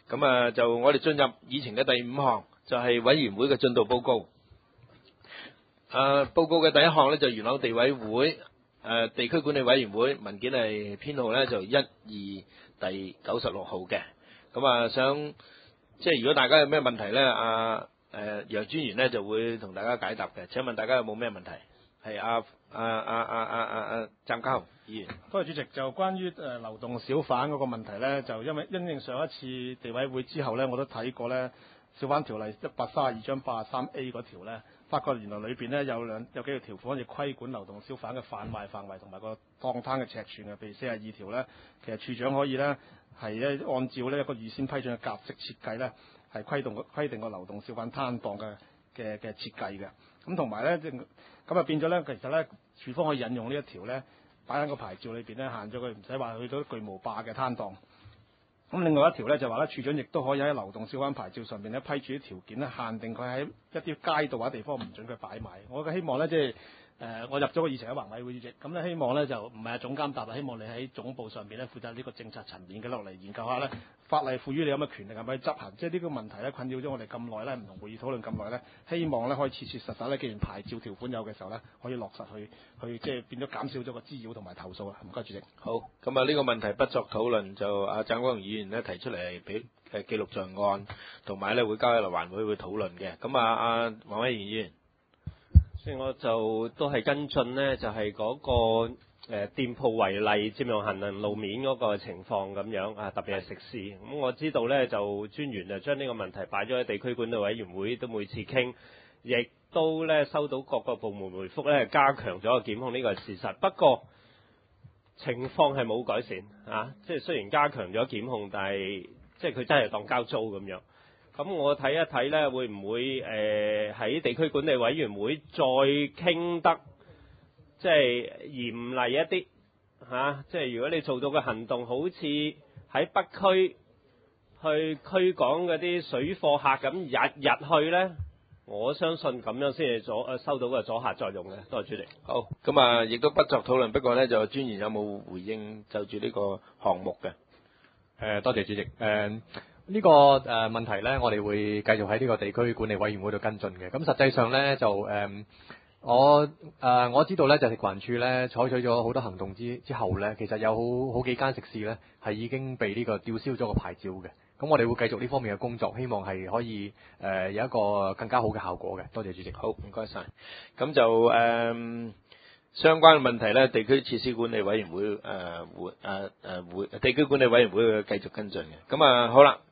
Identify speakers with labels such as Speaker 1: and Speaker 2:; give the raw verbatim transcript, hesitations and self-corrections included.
Speaker 1: 咁啊，就我哋進入議程嘅第五項，就係委員會嘅進度報告。誒，報告嘅第一項呢，就元朗地委會誒地區管理委員會文件係編號呢，就一二第九十六號嘅。咁啊，想即係如果大家有咩問題呢，阿誒楊專員呢就會同大家解答嘅。請問大家有冇咩問題？係阿阿阿阿阿阿阿湛家豪議員。
Speaker 2: 多謝主席。就關於誒流動小販嗰個問題呢，就因為因應上一次地委會之後呢，我都睇過呢小販條例一百三十二章八十三 A 嗰條呢，發覺原來裏邊呢有兩有幾條條款可以規管流動小販嘅販賣範圍同埋個檔攤嘅尺寸嘅。譬如四十二條呢，其實處長可以呢係咧按照呢一個預先批准嘅格式設計呢，係規定個規定個流動小販攤檔嘅嘅嘅設計嘅。咁同埋呢，即咁啊變咗呢，其實呢，處方可以引用呢一條呢，擺喺個牌照裏邊呢，限咗佢唔使話去到巨無霸嘅攤檔。咁另外一條呢，就話呢，處長亦都可以喺流動小販牌照上邊呢，批注啲條件呢，限定佢喺一啲街道或者地方唔准佢擺賣。我嘅希望呢，即係誒我入咗個議程喺環委會主席，咁呢希望呢，就唔係阿總監答，希望你喺總部上邊呢，負責呢個政策層面嘅落嚟研究下呢，法例賦予你有乜權力係咪去執行？即係呢個問題呢，困擾咗我哋咁耐呢，唔同會議討論咁耐呢，希望呢可以切切實實呢，既然牌照條款有嘅時候呢，可以落實去去即係變咗減少咗個滋擾同埋投訴啊！唔該主席。
Speaker 1: 好，咁啊呢個問題不作討論，就阿湛光榮議員呢提出嚟俾誒記錄在案，同埋呢會交喺嚟環委會討論嘅。咁啊阿黃偉賢議員。
Speaker 3: 所以我就都係跟進呢，就係、是、嗰、那個誒、呃、店鋪違例佔用行人路面嗰個情況咁樣啊，特別係食肆。咁、嗯、我知道呢，就專員就將呢個問題擺咗喺地區管理委員會，都每次傾，亦都呢收到各個部門回覆呢，加強咗個檢控，呢個係事實。不過情況係冇改善啊，即係雖然加強咗檢控，但係即係佢真係當交租咁樣。咁我睇一睇呢，會唔會誒喺、呃、地區管理委員會再傾得即係嚴厲一啲嚇、啊？即係如果你做到嘅行動，好似喺北區去驅趕嗰啲水貨客咁，日日去呢，我相信咁樣先係阻誒收到個阻嚇作用嘅。多謝主席。
Speaker 1: 好，咁啊，亦都不作討論。不過呢，就專員有冇回應就住呢個項目嘅？誒、
Speaker 4: 呃，多謝主席。誒、呃。呢、這個誒、呃、問題呢，我哋會繼續喺呢個地區管理委員會度跟進嘅。咁實際上呢，就誒、呃，我誒、呃、我知道呢，就食環署呢採取咗好多行動之之後呢，其實有好好幾間食肆呢係已經被呢個吊銷咗個牌照嘅。咁我哋會繼續呢方面嘅工作，希望係可以誒、呃、有一個更加好嘅效果嘅。多謝主席。
Speaker 1: 好，唔該晒。咁就誒。呃相關嘅問題呢，地區設施管理委員會誒會誒誒會地區管理委員會會繼續跟進嘅。咁啊好啦，